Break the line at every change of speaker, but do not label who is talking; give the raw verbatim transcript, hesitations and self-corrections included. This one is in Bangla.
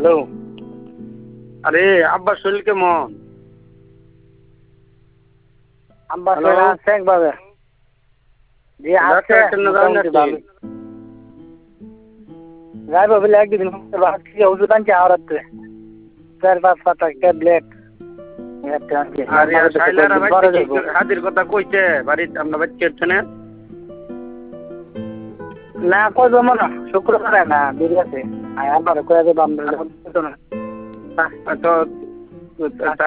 হ্যালো।
আরে আব্বার শরীর কেমন?
আব্বা
হ্যালো।
শরীর আছে একভাবে। জি আছে
ডাক্তার কেন যান
মোটামুটি
নাকি?
ভালো। যাইবো বলে একদিন ভাবছি ওষুধ আনছি আওরাতে। চার পাঁচ পাতা ট্যাবলেট।
আরে শাইলারা বাইতে কি হাজির কথা কইছে বাড়িতে আমরা বাইতে হচ্ছে না?
না কই জমা না শুক্রবারে না দেরি আছে। আর আবার কয়ে দেবো আমরা
তো